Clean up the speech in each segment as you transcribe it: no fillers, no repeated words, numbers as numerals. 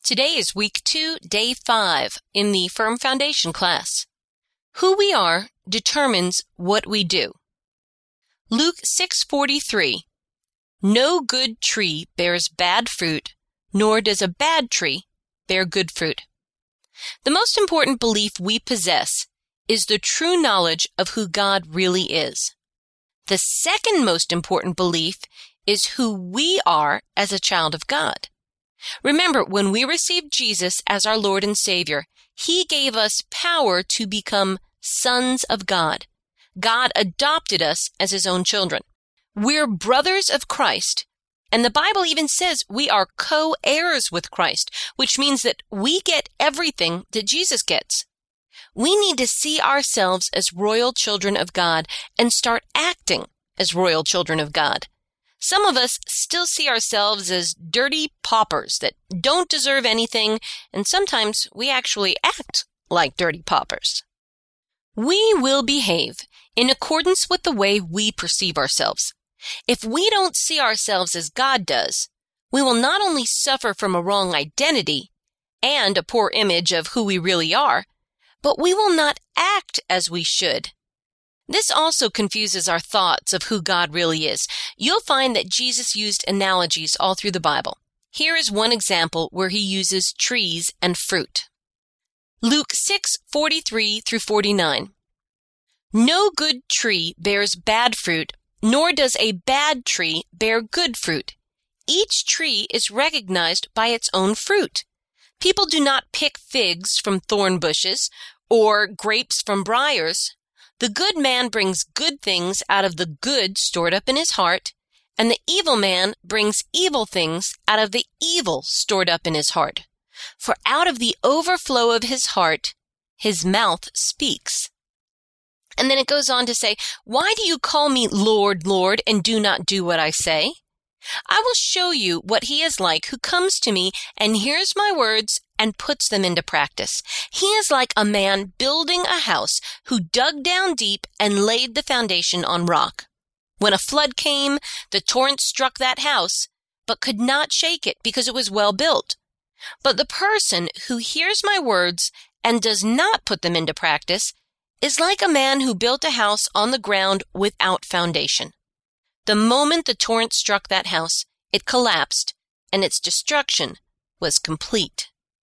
Today is week 2, day 5 in the Firm Foundation class. Who we are determines what we do. Luke 6:43. No good tree bears bad fruit, nor does a bad tree bear good fruit. The most important belief we possess is the true knowledge of who God really is. The second most important belief is who we are as a child of God. Remember, when we received Jesus as our Lord and Savior, He gave us power to become sons of God. God adopted us as His own children. We're brothers of Christ, and the Bible even says we are co-heirs with Christ, which means that we get everything that Jesus gets. We need to see ourselves as royal children of God and start acting as royal children of God. Some of us still see ourselves as dirty paupers that don't deserve anything, and sometimes we actually act like dirty paupers. We will behave in accordance with the way we perceive ourselves. If we don't see ourselves as God does, we will not only suffer from a wrong identity and a poor image of who we really are, but we will not act as we should. This also confuses our thoughts of who God really is. You'll find that Jesus used analogies all through the Bible. Here is one example where He uses trees and fruit. Luke 6:43 through 49. No good tree bears bad fruit, nor does a bad tree bear good fruit. Each tree is recognized by its own fruit. People do not pick figs from thorn bushes or grapes from briars. The good man brings good things out of the good stored up in his heart, and the evil man brings evil things out of the evil stored up in his heart. For out of the overflow of his heart, his mouth speaks. And then it goes on to say, why do you call me Lord, Lord, and do not do what I say? I will show you what he is like who comes to me and hears my words and puts them into practice. He is like a man building a house who dug down deep and laid the foundation on rock. When a flood came, the torrent struck that house, but could not shake it because it was well built. But the person who hears my words and does not put them into practice is like a man who built a house on the ground without foundation. The moment the torrent struck that house, it collapsed, and its destruction was complete.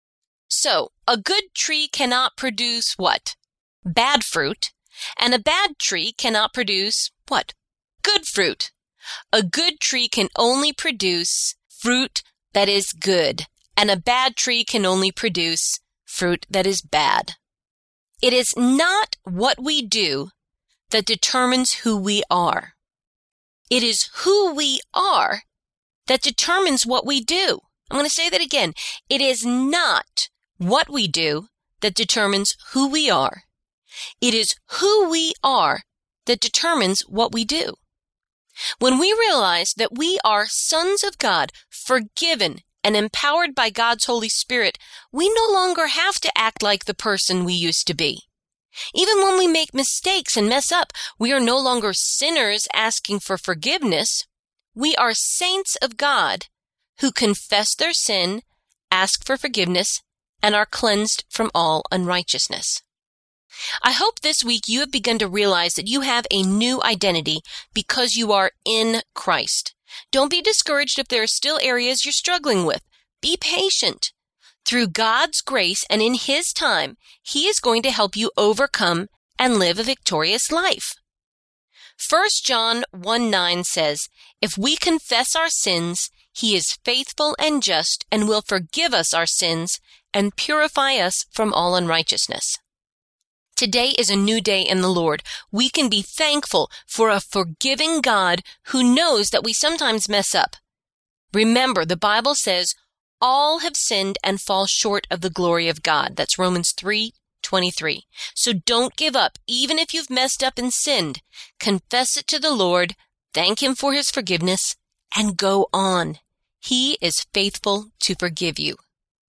So, a good tree cannot produce what? Bad fruit. And a bad tree cannot produce what? Good fruit. A good tree can only produce fruit that is good, and a bad tree can only produce fruit that is bad. It is not what we do that determines who we are. It is who we are that determines what we do. I'm going to say that again. It is not what we do that determines who we are. It is who we are that determines what we do. When we realize that we are sons of God, forgiven and empowered by God's Holy Spirit, we no longer have to act like the person we used to be. Even when we make mistakes and mess up, we are no longer sinners asking for forgiveness. We are saints of God who confess their sin, ask for forgiveness, and are cleansed from all unrighteousness. I hope this week you have begun to realize that you have a new identity because you are in Christ. Don't be discouraged if there are still areas you're struggling with. Be patient. Through God's grace and in His time, He is going to help you overcome and live a victorious life. 1 John 1:9 says, if we confess our sins, He is faithful and just and will forgive us our sins and purify us from all unrighteousness. Today is a new day in the Lord. We can be thankful for a forgiving God who knows that we sometimes mess up. Remember, the Bible says, all have sinned and fall short of the glory of God. That's Romans 3:23. So don't give up, even if you've messed up and sinned. Confess it to the Lord, thank Him for His forgiveness, and go on. He is faithful to forgive you.